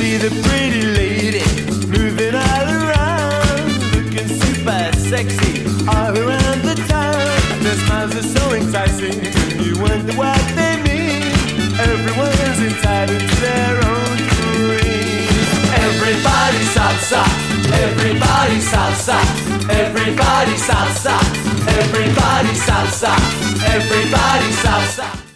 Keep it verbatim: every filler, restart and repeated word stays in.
see the pretty lady moving all around, looking super sexy all around the town. Their smiles are so enticing, and you wonder what they mean. Everyone's entitled to their own dream. Everybody salsa, everybody salsa, everybody salsa, everybody salsa, everybody salsa.